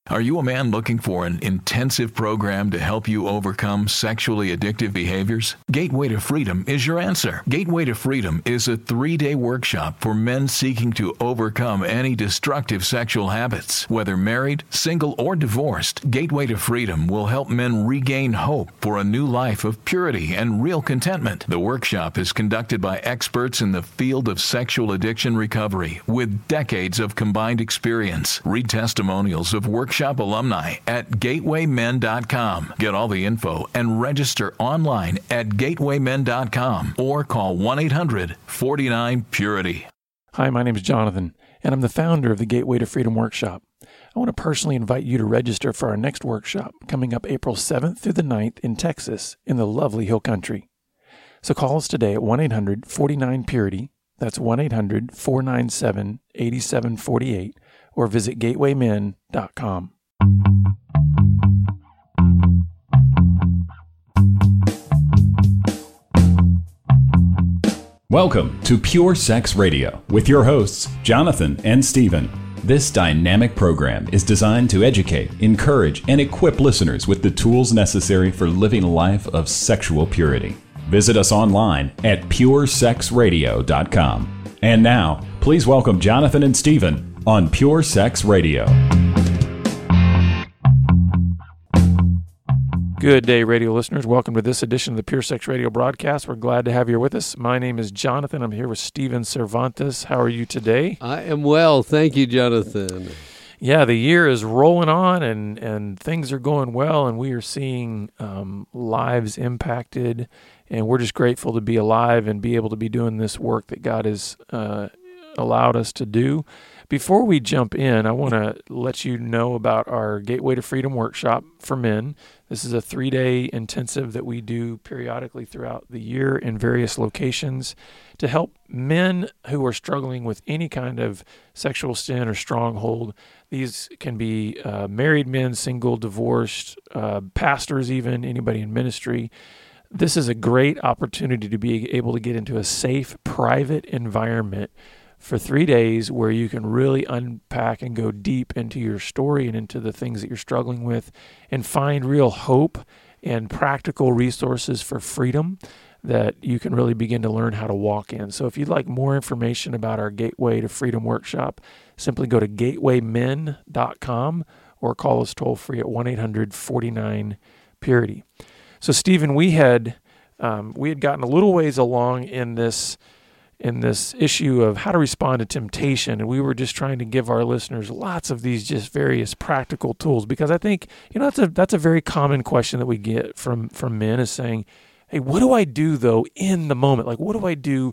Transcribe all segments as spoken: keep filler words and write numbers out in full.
Are you a man looking for an intensive program to help you overcome sexually addictive behaviors? Gateway to Freedom is your answer. Gateway to Freedom is a three-day workshop for men seeking to overcome any destructive sexual habits. Whether married, single, or divorced, Gateway to Freedom will help men regain hope for a new life of purity and real contentment. The workshop is conducted by experts in the field of sexual addiction recovery with decades of combined experience. Read testimonials of workshops Shop alumni at gateway men dot com. Get all the info and register online at gateway men dot com or call one eight hundred forty-nine purity. Hi, my name is Jonathan, and I'm the founder of the Gateway to Freedom Workshop. I want to personally invite you to register for our next workshop coming up April seventh through the ninth in Texas in the lovely Hill Country. So call us today at one eight hundred forty-nine purity. That's one eight hundred four nine seven eight seven four eight. Or visit gateway men dot com. Welcome to Pure Sex Radio with your hosts, Jonathan and Stephen. This dynamic program is designed to educate, encourage, and equip listeners with the tools necessary for living a life of sexual purity. Visit us online at pure sex radio dot com. And now, please welcome Jonathan and Stephen on Pure Sex Radio. Good day, radio listeners. Welcome to this edition of the Pure Sex Radio broadcast. We're glad to have you with us. My name is Jonathan. I'm here with Stephen Cervantes. How are you today? I am well. Thank you, Jonathan. Yeah, the year is rolling on and, and things are going well, and we are seeing um, lives impacted, and we're just grateful to be alive and be able to be doing this work that God has uh, allowed us to do. Before we jump in, I want to let you know about our Gateway to Freedom workshop for men. This is a three-day intensive that we do periodically throughout the year in various locations to help men who are struggling with any kind of sexual sin or stronghold. These can be uh, married men, single, divorced, uh, pastors even, anybody in ministry. This is a great opportunity to be able to get into a safe, private environment for three days where you can really unpack and go deep into your story and into the things that you're struggling with and find real hope and practical resources for freedom that you can really begin to learn how to walk in. So if you'd like more information about our Gateway to Freedom workshop, simply go to gateway men dot com or call us toll free at one eight hundred forty-nine purity. So Stephen, we had um, we had gotten a little ways along in this in this issue of how to respond to temptation. And we were just trying to give our listeners lots of these just various practical tools, because I think, you know, that's a, that's a very common question that we get from, from men is saying, hey, what do I do though in the moment? Like, what do I do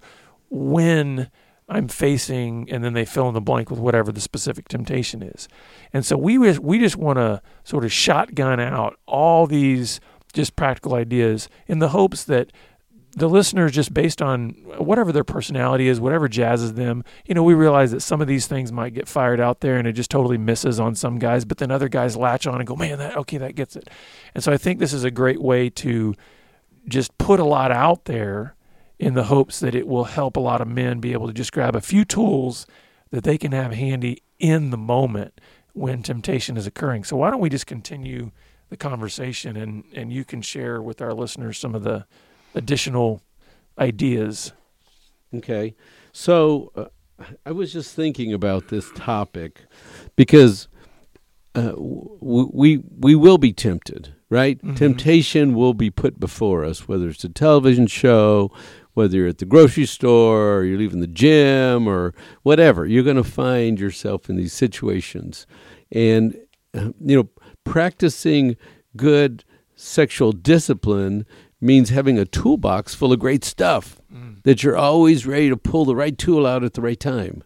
when I'm facing, and then they fill in the blank with whatever the specific temptation is. And so we, we just want to sort of shotgun out all these just practical ideas in the hopes that the listeners, just based on whatever their personality is, whatever jazzes them, you know, we realize that some of these things might get fired out there and it just totally misses on some guys, but then other guys latch on and go, man, that okay, that gets it. And so I think this is a great way to just put a lot out there in the hopes that it will help a lot of men be able to just grab a few tools that they can have handy in the moment when temptation is occurring. So why don't we just continue the conversation, and, and you can share with our listeners some of the additional ideas. Okay. So uh, I was just thinking about this topic because uh, w- we we will be tempted, right? Mm-hmm. Temptation will be put before us, whether it's a television show, whether you're at the grocery store, or you're leaving the gym, or whatever. You're going to find yourself in these situations. And, uh, you know, practicing good sexual discipline means having a toolbox full of great stuff mm. that you're always ready to pull the right tool out at the right time.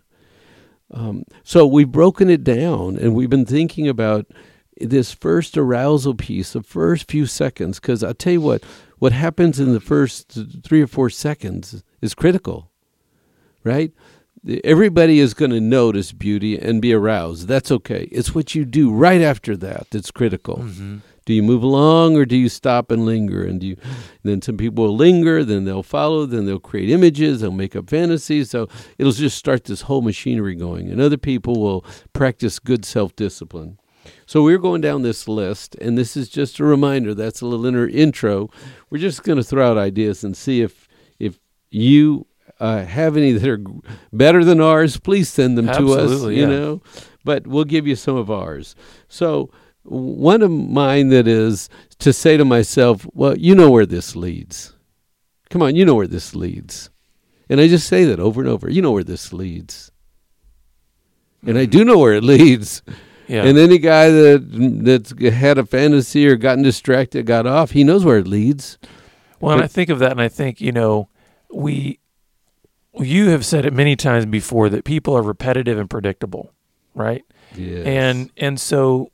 Um, so we've broken it down, and we've been thinking about this first arousal piece, the first few seconds, because I'll tell you what, what happens in the first three or four seconds is critical, right? Everybody is going to notice beauty and be aroused. That's okay. It's what you do right after that that's critical. Mm-hmm. Do you move along, or do you stop and linger? And do you, and then some people will linger, then they'll follow, then they'll create images, they'll make up fantasies. So it'll just start this whole machinery going. And other people will practice good self-discipline. So we're going down this list, and this is just a reminder. That's a little inner intro. We're just going to throw out ideas and see if if you uh, have any that are better than ours. Please send them Absolutely, to us, you yeah. know. But we'll give you some of ours. So one of mine that is to say to myself, well, you know where this leads. Come on, you know where this leads. And I just say that over and over. You know where this leads. And I do know where it leads. Yeah. And any guy that that's had a fantasy or gotten distracted, got off, he knows where it leads. Well, and But- I think of that, and I think, you know, we, you have said it many times before that people are repetitive and predictable, right? Yes. And and so,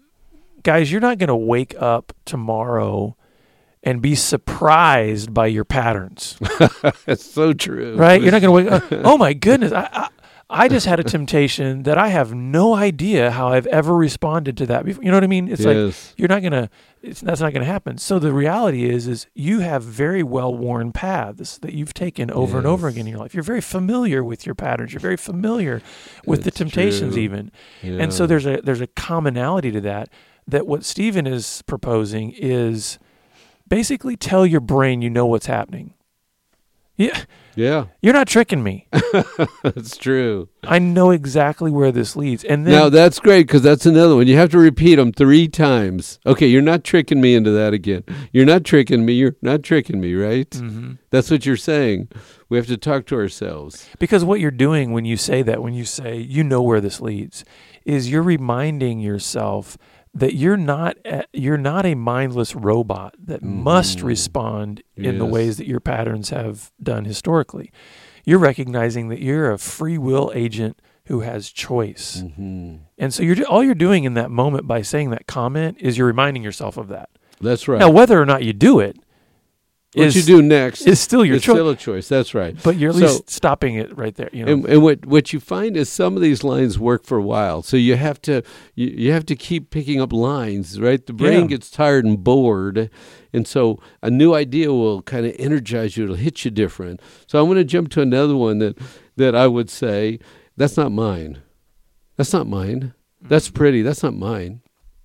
guys, you're not going to wake up tomorrow and be surprised by your patterns, That's so true. right? You're not going to wake up, oh my goodness, I, I I just had a temptation that I have no idea how I've ever responded to that before. You know what I mean? It's Yes. like you're not gonna. It's that's not gonna happen. So the reality is, is you have very well worn paths that you've taken over and over Yes. again in your life. You're very familiar with your patterns. You're very familiar with the That's temptations, true. even. Yeah. And so there's a there's a commonality to that. That what Stephen is proposing is basically tell your brain you know what's happening. Yeah, Yeah, you're not tricking me. that's true. I know exactly where this leads. And then Now, that's great because that's another one. You have to repeat them three times. Okay, you're not tricking me into that again. You're not tricking me. You're not tricking me, right? Mhm. That's what you're saying. We have to talk to ourselves. Because what you're doing when you say that, when you say, you know where this leads, is you're reminding yourself that you're not a, you're not a mindless robot that must respond in the Yes. ways that your patterns have done historically. You're recognizing that you're a free will agent who has choice. Mm-hmm. And so you're all you're doing in that moment by saying that comment is you're reminding yourself of that. That's right. Now, whether or not you do it what is, you do next is still your is choice. still a choice. That's right. But you're at So- least stopping it right there. You know? And, and what what you find is some of these lines work for a while, so you have to you, you have to keep picking up lines, right? The brain Yeah. gets tired and bored, and so a new idea will kind of energize you. It'll hit you different. So I'm going to jump to another one that that I would say that's not mine. That's not mine. That's pretty. That's not mine.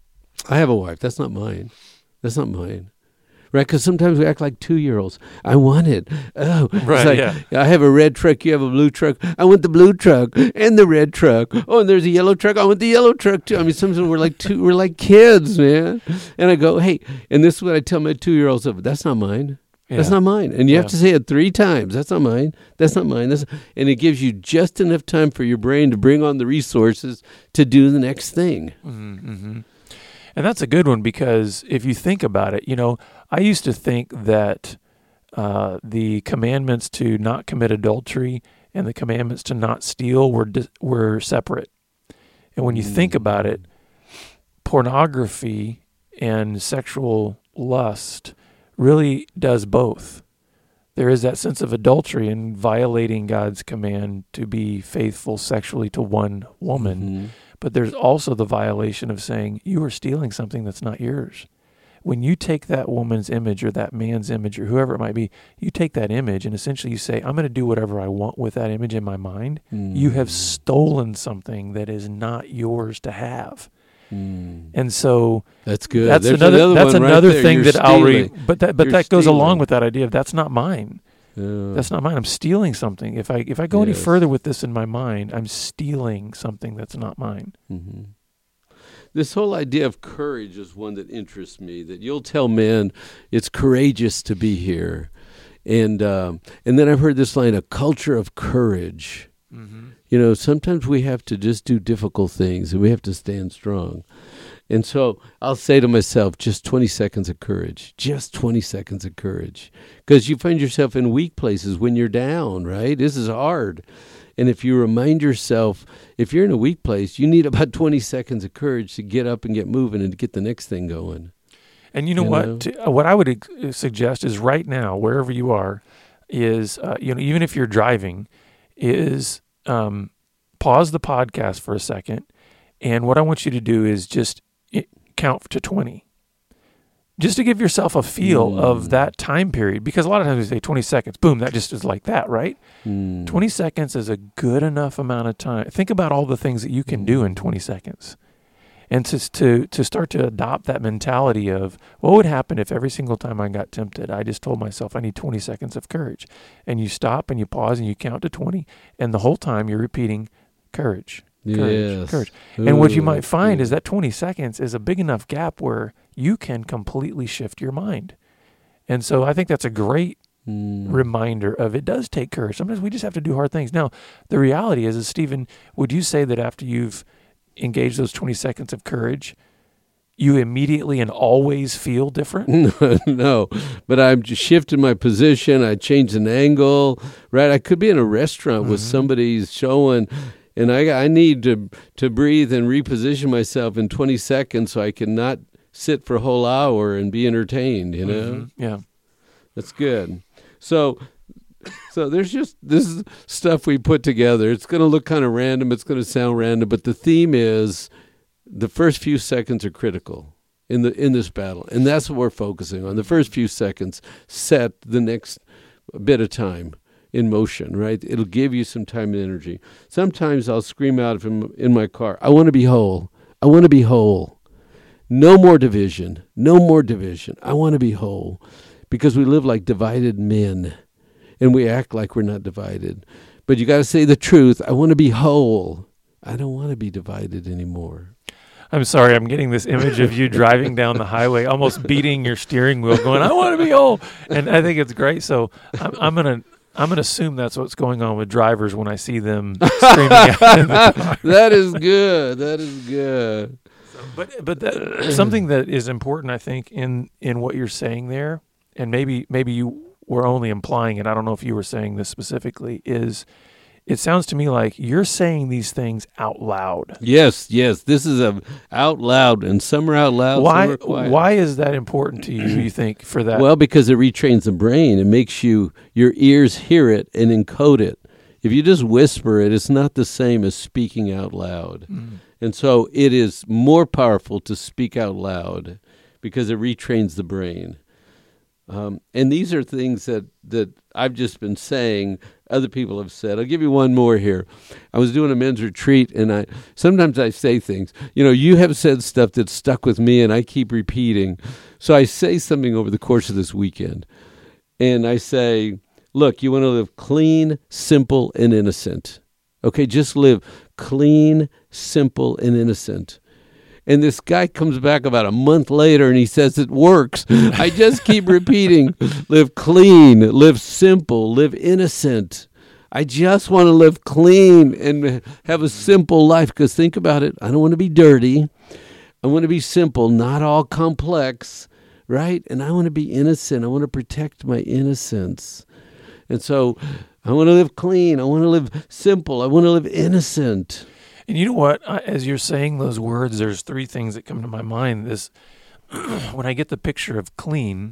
I have a wife. That's not mine. That's not mine. Right, because sometimes we act like two-year-olds. I want it. Oh, it's Right, like, yeah. I have a red truck. You have a blue truck. I want the blue truck and the red truck. Oh, and there's a yellow truck. I want the yellow truck too. I mean, sometimes we're like two, we're like kids, man. And I go, hey, and this is what I tell my two-year-olds: that's not mine. That's Yeah. not mine. And you have Yeah. to say it three times. That's not mine. That's not mine. That's, and it gives you just enough time for your brain to bring on the resources to do the next thing. Mm-hmm. And that's a good one because if you think about it, you know, I used to think that uh, the commandments to not commit adultery and the commandments to not steal were di- were separate. And when you think about it, pornography and sexual lust really does both. There is that sense of adultery and violating God's command to be faithful sexually to one woman. Mm-hmm. But there's also the violation of saying you are stealing something that's not yours. When you take that woman's image or that man's image or whoever it might be, you take that image and essentially you say, I'm going to do whatever I want with that image in my mind. Mm. You have stolen something that is not yours to have. Mm. And so That's good. that's There's another, that's one right another there. thing You're that I'll read. stealing. But that but You're that goes along stealing. with that idea of that's not mine. Yeah. That's not mine. I'm stealing something. If I if I go any Yes. further with this in my mind, I'm stealing something that's not mine. Mm-hmm. This whole idea of courage is one that interests me, that you'll tell men it's courageous to be here. And um, and then I've heard this line, a culture of courage. Mm-hmm. You know, sometimes we have to just do difficult things and we have to stand strong. And so I'll say to myself, just twenty seconds of courage, just twenty seconds of courage. Because you find yourself in weak places when you're down, right? This is hard. And if you remind yourself, if you're in a weak place, you need about twenty seconds of courage to get up and get moving and to get the next thing going. And you know You what? know? To, uh, what I would ex- suggest is right now, wherever you are, is uh, you know even if you're driving, is um, pause the podcast for a second, and what I want you to do is just i- count to twenty, just to give yourself a feel Mm. of that time period. Because a lot of times we say twenty seconds, boom, that just is like that, right? Mm. twenty seconds is a good enough amount of time. Think about all the things that you can do in twenty seconds. And to, to to start to adopt that mentality of what would happen if every single time I got tempted, I just told myself I need twenty seconds of courage. And you stop and you pause and you count to twenty, and the whole time you're repeating courage, courage, Yes. courage. Ooh, And what you might find yeah. is that twenty seconds is a big enough gap where you can completely shift your mind. And so I think that's a great Mm. reminder of it does take courage. Sometimes we just have to do hard things. Now, the reality is, is Stephen, would you say that after you've engaged those twenty seconds of courage, you immediately and always feel different? No, but I'm just shifting my position. I changed an angle, right? I could be in a restaurant Mm-hmm. with somebody's showing, and I I need to to breathe and reposition myself in twenty seconds so I can not sit for a whole hour and be entertained, you know? Mm-hmm. Yeah. That's good. So so there's just this is stuff we put together. It's going to look kind of random. It's going to sound random, but the theme is the first few seconds are critical in the in this battle, and that's what we're focusing on. The first few seconds set the next bit of time in motion, right? It'll give you some time and energy. Sometimes I'll scream out from in my car, I want to be whole. I want to be whole. No more division. No more division. I want to be whole. Because we live like divided men, and we act like we're not divided. But you got to say the truth. I want to be whole. I don't want to be divided anymore. I'm sorry, I'm getting this image of you driving down the highway, almost beating your steering wheel, going, I want to be whole. And I think it's great. So I'm, I'm going to I'm gonna assume that's what's going on with drivers when I see them screaming out in the car. That is good. That is good. But but that, something that is important, I think, in, in what you're saying there, and maybe maybe you were only implying it, I don't know if you were saying this specifically, is it sounds to me like you're saying these things out loud. Yes, yes. This is a out loud, and some are out loud, Why some are quiet. why is that important to you, you think, for that? Well, because it retrains the brain. It makes you, your ears hear it and encode it. If you just whisper it, it's not the same as speaking out loud. Mm. And so it is more powerful to speak out loud because it retrains the brain. Um, and these are things that, that I've just been saying, other people have said. I'll give you one more here. I was doing a men's retreat, and I sometimes I say things. You know, you have said stuff that stuck with me, and I keep repeating. So I say something over the course of this weekend, and I say, look, you want to live clean, simple, and innocent. Okay, just live clean, simple, and innocent. And this guy comes back about a month later and he says it works. I just keep repeating, live clean, live simple, live innocent. I just want to live clean and have a simple life, because think about it. I don't want to be dirty. I want to be simple, not all complex, right? And I want to be innocent. I want to protect my innocence. And so I want to live clean. I want to live simple. I want to live innocent. And you know what? I, as you're saying those words, there's three things that come to my mind. This, when I get the picture of clean,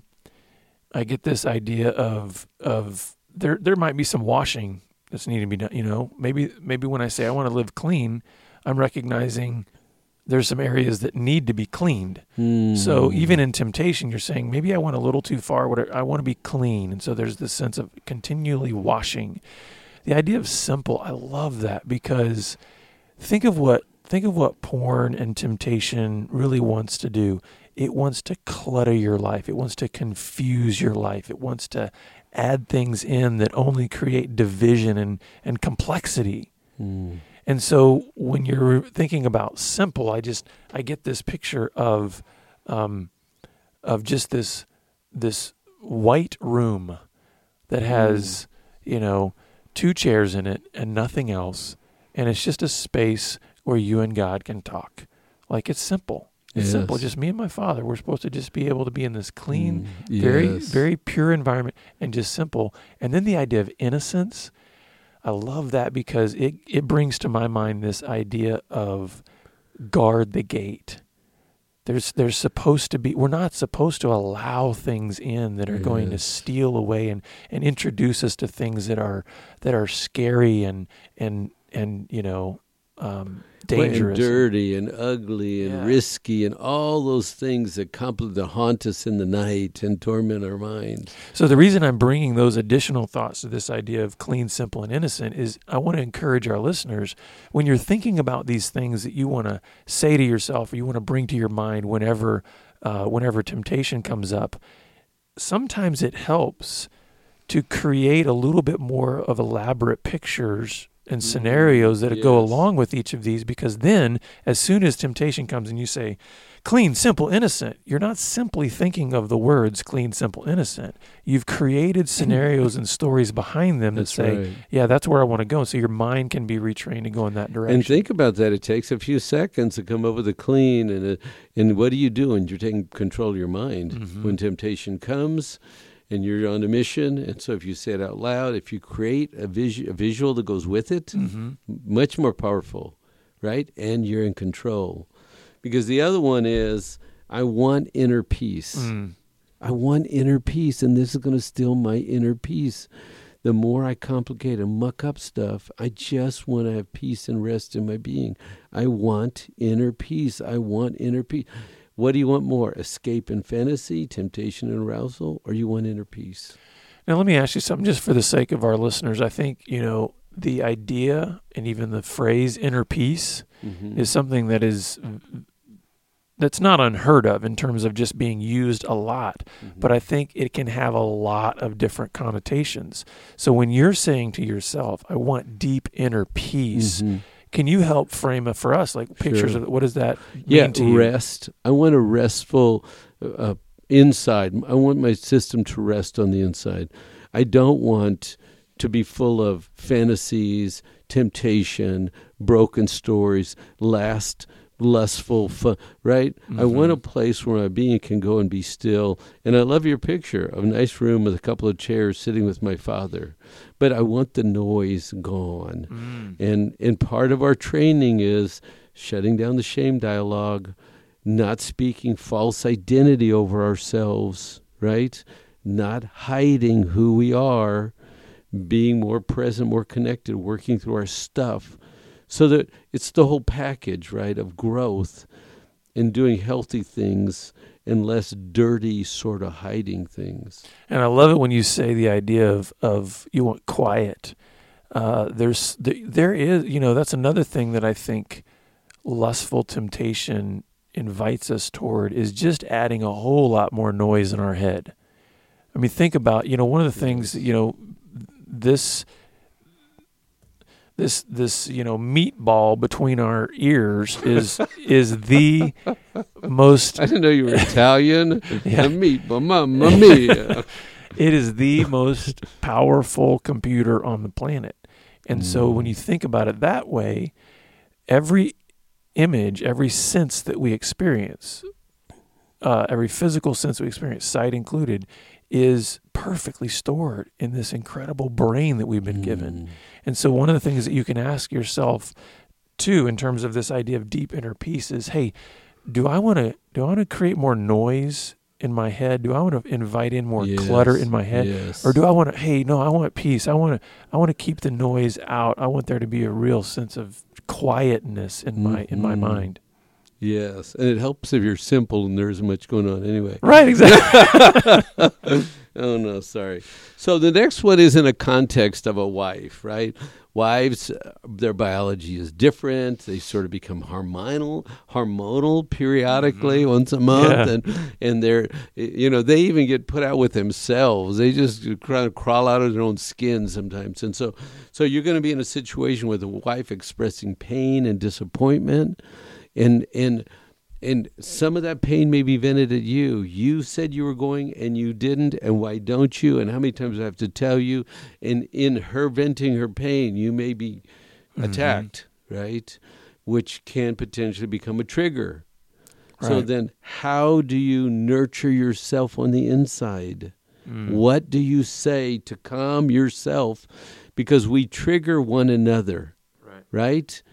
I get this idea of of there there might be some washing that's needing to be done. You know, maybe maybe when I say I want to live clean, I'm recognizing there's some areas that need to be cleaned. Mm. So even in temptation, you're saying maybe I went a little too far. What I, I want to be clean, and so there's this sense of continually washing. The idea of simple, I love that, because Think of what think of what porn and temptation really wants to do. It wants to clutter your life. It wants to confuse your life. It wants to add things in that only create division and, and complexity. Mm. And so when you're thinking about simple, I just I get this picture of um, of just this this white room that has, mm. you know, two chairs in it and nothing else. And it's just a space where you and God can talk. Like, it's simple. It's yes. simple. Just me and my Father. We're supposed to just be able to be in this clean, mm, yes. very, very pure environment, and just simple. And then the idea of innocence, I love that, because it, it brings to my mind this idea of guard the gate. There's there's supposed to be, we're not supposed to allow things in that are yes. going to steal away and, and introduce us to things that are that are scary and and and you know um, dangerous. And dirty and ugly and Yeah. risky and all those things that, compl- that haunt us in the night and torment our mind. So the reason I'm bringing those additional thoughts to this idea of clean, simple, and innocent is I want to encourage our listeners, when you're thinking about these things that you want to say to yourself or you want to bring to your mind whenever, uh, whenever temptation comes up, sometimes it helps to create a little bit more of elaborate pictures and scenarios that yes. go along with each of these, because then as soon as temptation comes and you say clean, simple, innocent, you're not simply thinking of the words clean, simple, innocent. You've created scenarios and stories behind them that That's say, right. yeah, that's where I want to go. So your mind can be retrained to go in that direction. And think about that. It takes a few seconds to come up with a clean. And, a, and what are you doing? You're taking control of your mind. Mhm. When temptation comes, and you're on a mission, and so if you say it out loud, if you create a, visu- a visual that goes with it, Mm-hmm. much more powerful, right? And you're in control. Because the other one is, I want inner peace. Mm. I want inner peace, and this is going to steal my inner peace. The more I complicate and muck up stuff, I just want to have peace and rest in my being. I want inner peace. I want inner peace. What do you want more? Escape and fantasy, temptation and arousal, or you want inner peace? Now, let me ask you something just for the sake of our listeners. I think, you know, the idea and even the phrase inner peace Mm-hmm. is something that is that's not unheard of in terms of just being used a lot, Mm-hmm. but I think it can have a lot of different connotations. So when you're saying to yourself, I want deep inner peace, Mhm. can you help frame it for us, like pictures Sure. of what does that mean Yeah, to you? rest. I want a restful uh, inside. I want my system to rest on the inside. I don't want to be full of fantasies, temptation, broken stories, last lustful fun, right? Mm-hmm. I want a place where my being can go and be still. And I love your picture of a nice room with a couple of chairs sitting with my father. But I want the noise gone. Mm. And and part of our training is shutting down the shame dialogue, not speaking false identity over ourselves, right? Not hiding who we are, being more present, more connected, working through our stuff. So that it's the whole package, right, of growth and doing healthy things and less dirty sort of hiding things. And I love it when you say the idea of, of you want quiet. Uh, there's there is, you know, that's another thing that I think lustful temptation invites us toward, is just adding a whole lot more noise in our head. I mean, think about, you know, one of the things, you know, this this this you know meatball between our ears is is the most. I didn't know you were Italian. Yeah. Meatball, mamma mia. It is the most powerful computer on the planet. And so when you think about it that way, every image, every sense that we experience, uh, every physical sense we experience, sight included, is perfectly stored in this incredible brain that we've been given. And so one of the things that you can ask yourself too, in terms of this idea of deep inner peace, is, hey, do I want to do I want to create more noise in my head? Do I want to invite in more Yes, clutter in my head? yes. Or do I want to, hey, no, I want peace. I want to I want to keep the noise out. I want there to be a real sense of quietness in my in my Mhm. mind. Yes, and it helps if you're simple and there isn't much going on anyway. Right, exactly. Oh, no, sorry. So the next one is in a context of a wife, right? Wives, uh, their biology is different. They sort of become hormonal, hormonal periodically once a month. Yeah. And, and they're, you know, they even get put out with themselves. They just kind of crawl out of their own skin sometimes. And so, so you're going to be in a situation with a wife expressing pain and disappointment. And, and, And some of that pain may be vented at you. You said you were going and you didn't, and why don't you? And how many times do I have to tell you? And in her venting her pain, you may be attacked, mm-hmm. right? Which can potentially become a trigger. Right. So then how do you nurture yourself on the inside? Mm. What do you say to calm yourself? Because we trigger one another, right? right?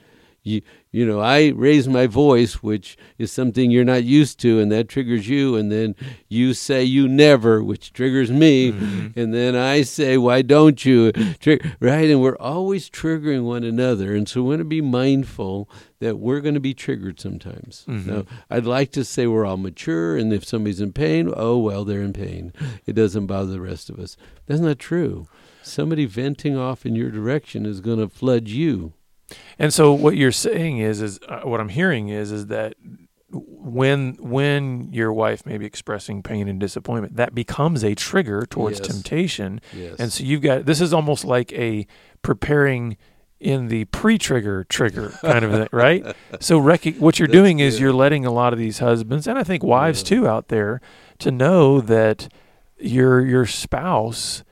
You, you know, I raise my voice, which is something you're not used to, and that triggers you. And then you say you never, which triggers me. Mm-hmm. And then I say, why don't you? Trig- right? And we're always triggering one another. And so we want to be mindful that we're going to be triggered sometimes. Mm-hmm. Now, I'd like to say we're all mature, and if somebody's in pain, oh, well, they're in pain. It doesn't bother the rest of us. That's not true. Somebody venting off in your direction is going to flood you. And so what you're saying is, is uh, what I'm hearing is, is that when when your wife may be expressing pain and disappointment, that becomes a trigger towards yes. temptation. Yes. And so you've got, this is almost like a preparing in the pre-trigger trigger kind of thing, right? So rec- what you're That's doing good. is you're letting a lot of these husbands, and I think wives yeah. too out there, to know that your your spouse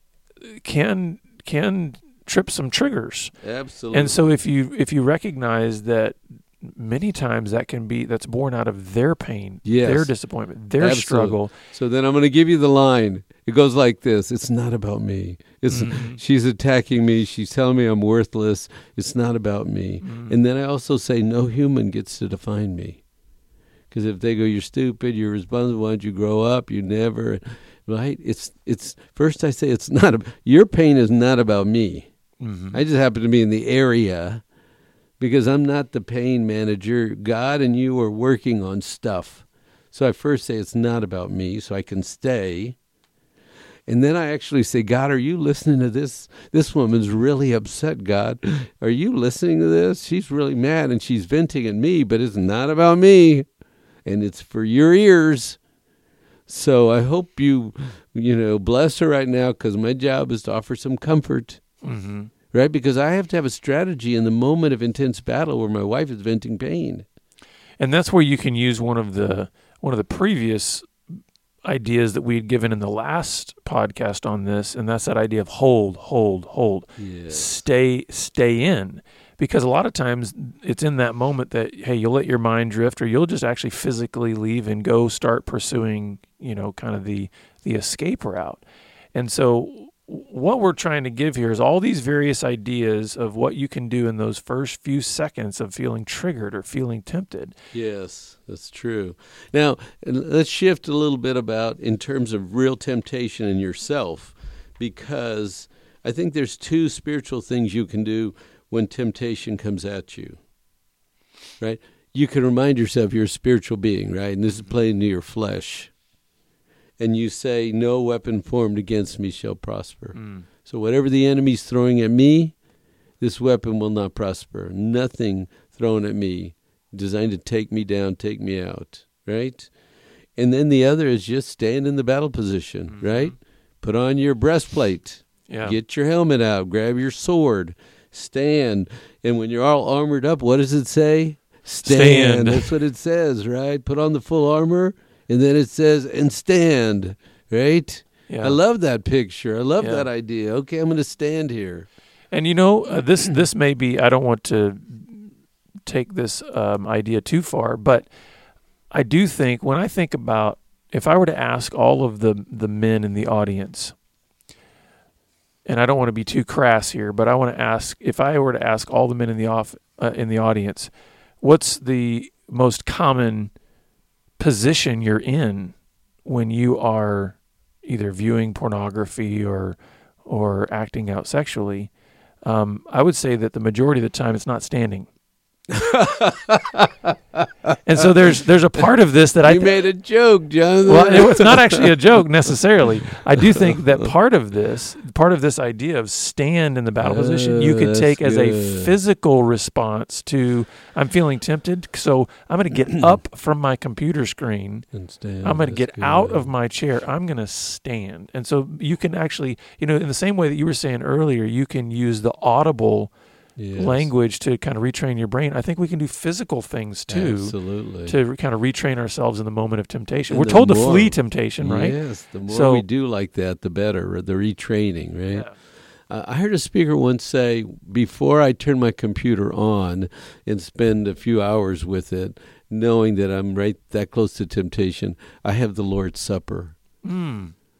can can trip some triggers. Absolutely. And so if you if you recognize that many times that can be, that's born out of their pain, yes. their disappointment, their Absolutely. struggle. So then I'm going to give you the line. It goes like this. It's not about me. It's mm-hmm. She's attacking me. She's telling me I'm worthless. It's not about me. Mm-hmm. And then I also say no human gets to define me. Because if they go, you're stupid, you're responsible, why don't you grow up, you never, right? It's, it's first I say it's not, your pain is not about me. Mm-hmm. I just happen to be in the area because I'm not the pain manager. God and you are working on stuff. So I first say it's not about me, so I can stay. And then I actually say, God, are you listening to this? This woman's really upset, God. Are you listening to this? She's really mad and she's venting at me, but it's not about me. And it's for your ears. So I hope you, you know, bless her right now because my job is to offer some comfort. Mm-hmm. Right? Because I have to have a strategy in the moment of intense battle where my wife is venting pain. And that's where you can use one of the one of the previous ideas that we had given in the last podcast on this, and that's that idea of hold, hold, hold. Yes. Stay, stay in. Because a lot of times it's in that moment that, hey, you'll let your mind drift or you'll just actually physically leave and go start pursuing, you know, kind of the, the escape route. And so what we're trying to give here is all these various ideas of what you can do in those first few seconds of feeling triggered or feeling tempted. Yes, that's true. Now, let's shift a little bit about in terms of real temptation in yourself, because I think there's two spiritual things you can do when temptation comes at you, right? You can remind yourself you're a spiritual being, right? And this is playing to your flesh. And you say, no weapon formed against me shall prosper. Mm. So whatever the enemy's throwing at me, this weapon will not prosper. Nothing thrown at me designed to take me down, take me out, right? And then the other is just stand in the battle position, mm-hmm. right? Put on your breastplate. Yeah. Get your helmet out. Grab your sword. Stand. And when you're all armored up, what does it say? Stand. Stand. That's what it says, right? Put on the full armor. And then it says, and stand, right? Yeah. I love that picture. I love yeah. that idea. Okay, I'm going to stand here. And, you know, uh, this this may be, I don't want to take this um, idea too far, but I do think, when I think about, if I were to ask all of the, the men in the audience, and I don't want to be too crass here, but I want to ask, if I were to ask all the men in the off, uh, in the audience, what's the most common position you're in when you are either viewing pornography or or acting out sexually, um, I would say that the majority of the time it's not standing. And so there's there's a part of this that I you th- made a joke, John. Well, it's not actually a joke necessarily. I do think that part of this, part of this idea of stand in the battle uh, position, you could take as good. a physical response to, I'm feeling tempted, so I'm going to get up from my computer screen. And stand. I'm going to get good. out of my chair. I'm going to stand. And so you can actually, you know, in the same way that you were saying earlier, you can use the audible Yes. language to kind of retrain your brain. I think we can do physical things too. Absolutely. To re- kind of retrain ourselves in the moment of temptation. And we're told more, to flee temptation, right? Yes, the more so, we do like that, the better, the retraining, right? Yeah. Uh, I heard a speaker once say, before I turn my computer on and spend a few hours with it, knowing that I'm right that close to temptation, I have the Lord's Supper. Mm.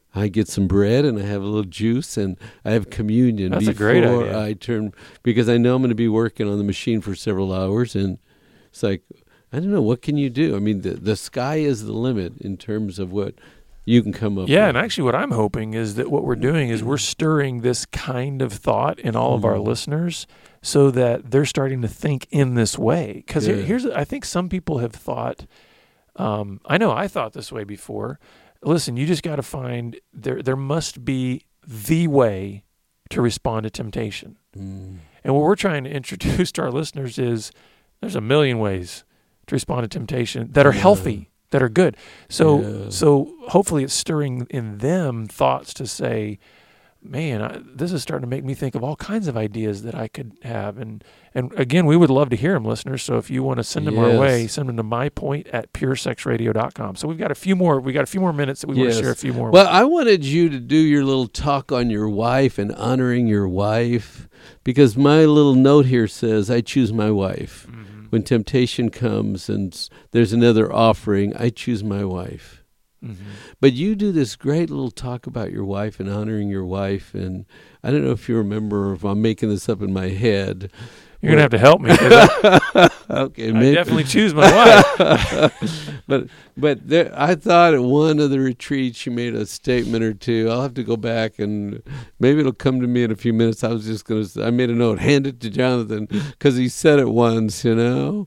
I get some bread and I have a little juice and I have communion That's a before great idea. I turn, because I know I'm going to be working on the machine for several hours, and it's like, I don't know, what can you do? I mean, the the sky is the limit in terms of what you can come up Yeah, with. and actually what I'm hoping is that what we're doing is we're stirring this kind of thought in all of our Mm. listeners so that they're starting to think in this way. Because Yeah. here's, I think some people have thought, um, I know I thought this way before. Listen, you just got to find, there there must be the way to respond to temptation. Mm. And what we're trying to introduce to our listeners is there's a million ways to respond to temptation that are Yeah. healthy, that are good. So Yeah. so hopefully it's stirring in them thoughts to say, man, I, this is starting to make me think of all kinds of ideas that I could have. And and again, we would love to hear them, listeners. So if you want to send them our Yes. way, send them to mypoint at pure sex radio dot com. So we've got a few more, we got a few more minutes that we want Yes. to share a few more. Well, I wanted you to do your little talk on your wife and honoring your wife, because my little note here says, I choose my wife. Mhm. When temptation comes and s- there's another offering, I choose my wife. Mhm. But you do this great little talk about your wife and honoring your wife, and I don't know if you remember, or if I'm making this up in my head. You're going to have to help me, 'cause I, Okay, I maybe. definitely choose my wife. but but there, I thought at one of the retreats you made a statement or two. I'll have to go back and maybe it'll come to me in a few minutes. I was just going to, I made a note, hand it to Jonathan, because he said it once, you know.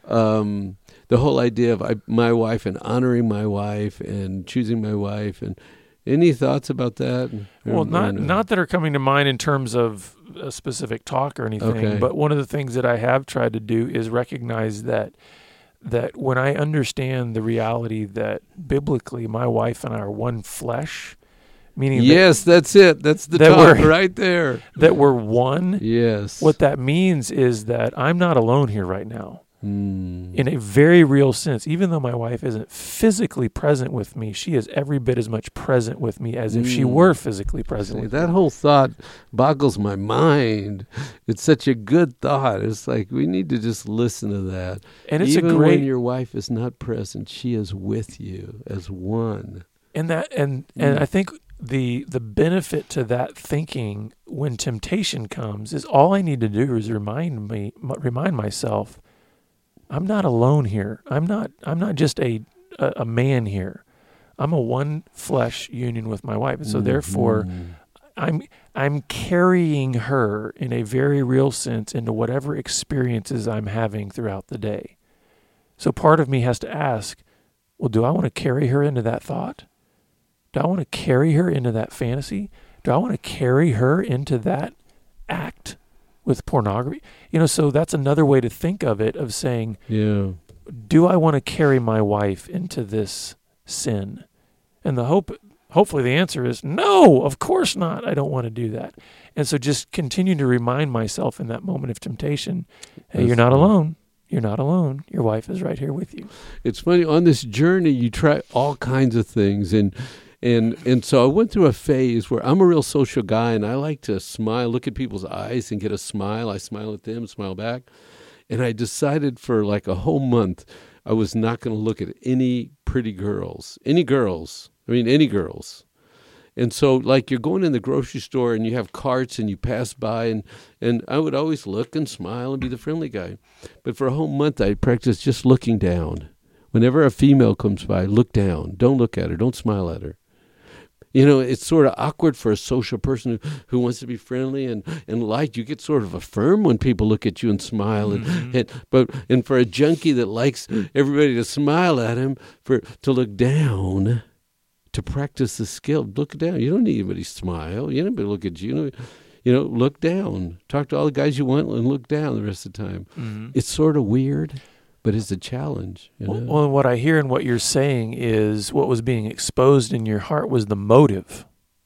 Um, the whole idea of I, my wife and honoring my wife and choosing my wife. And any thoughts about that? Well, Or- not or no? not that are coming to mind in terms of a specific talk or anything, Okay. but one of the things that I have tried to do is recognize that that when I understand the reality that biblically my wife and I are one flesh, meaning Yes, that's it. That's the that talk we're- right there. that, that we're one, Yes. what that means is that I'm not alone here right now. Mm. In a very real sense, even though my wife isn't physically present with me, she is every bit as much present with me as if she Mm. were physically present See, with that me. whole thought boggles my mind. It's such a good thought. It's like we need to just listen to that. And it's Even a great when your wife is not present, she is with you as one. And that and and Mm. I think the the benefit to that thinking when temptation comes is all I need to do is remind me m- remind myself I'm not alone here. I'm not I'm not just a a, a man here. I'm a one flesh union with my wife. And so therefore Mhm. I'm I'm carrying her in a very real sense into whatever experiences I'm having throughout the day. So part of me has to ask, well, do I want to carry her into that thought? Do I want to carry her into that fantasy? Do I want to carry her into that act with pornography? You know, so that's another way to think of it, of saying, Yeah. do I want to carry my wife into this sin? And the hope, hopefully the answer is no, of course not. I don't want to do that. And so just continue to remind myself in that moment of temptation, hey, That's you're not good. alone. You're not alone. Your wife is right here with you. It's funny, on this journey you try all kinds of things, and and and so I went through a phase where I'm a real social guy and I like to smile, look at people's eyes and get a smile. I smile at them, smile back. And I decided for like a whole month I was not going to look at any pretty girls, any girls. I mean any girls. And so, like, you're going in the grocery store and you have carts and you pass by, and, and I would always look and smile and be the friendly guy. But for a whole month, I practiced just looking down. Whenever a female comes by, look down. Don't look at her. Don't smile at her. You know, it's sort of awkward for a social person who, who wants to be friendly and, and liked. You get sort of affirmed when people look at you and smile. And, Mhm. and but and for a junkie that likes everybody to smile at him, for to look down, to practice the skill, look down. You don't need anybody to smile. You don't need anybody to look at you. You know, you know, look down. Talk to all the guys you want and look down the rest of the time. Mhm. It's sort of weird, but it's a challenge. You know? Well, well, what I hear and what you're saying is what was being exposed in your heart was the motive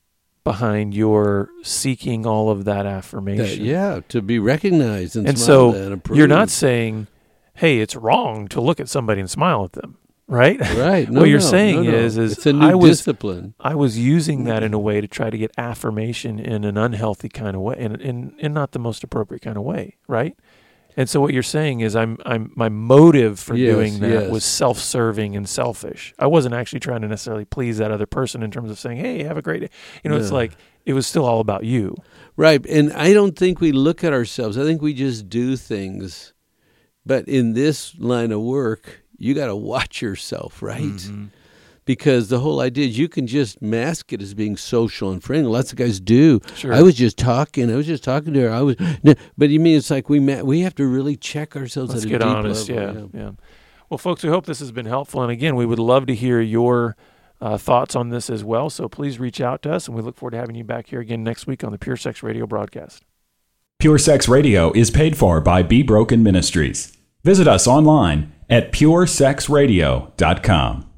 behind your seeking all of that That- affirmation. yeah, to be recognized and, And smiled so at and approved. you're not saying, hey, it's wrong to look at somebody and smile at them, right? right. No, what you're no, saying no, no. is- is it's a new I was- discipline. I was using that in a way to try to get affirmation in an unhealthy kind of way, in, in, in not the most appropriate kind of way, right? And so what you're saying is I'm I'm my motive for Yes, doing that yes. was self-serving and selfish. I wasn't actually trying to necessarily please that other person in terms of saying, "Hey, have a great day." You know, it's No. like it was still all about you. Right. And I don't think we look at ourselves. I think we just do things. But in this line of work, you got to watch yourself, right? Mm-hmm. Because the whole idea is you can just mask it as being social and friendly. Lots of guys do. Sure. I was just talking. I was just talking to her. I was, no, but you mean it's like we ma- we have to really check ourselves Let's at a get deep honest. level. Yeah, yeah. Well, folks, we hope this has been helpful. And again, we would love to hear your uh, thoughts on this as well. So please reach out to us, and we look forward to having you back here again next week on the Pure Sex Radio broadcast. Pure Sex Radio is paid for by Be Broken Ministries. Visit us online at pure sex radio dot com.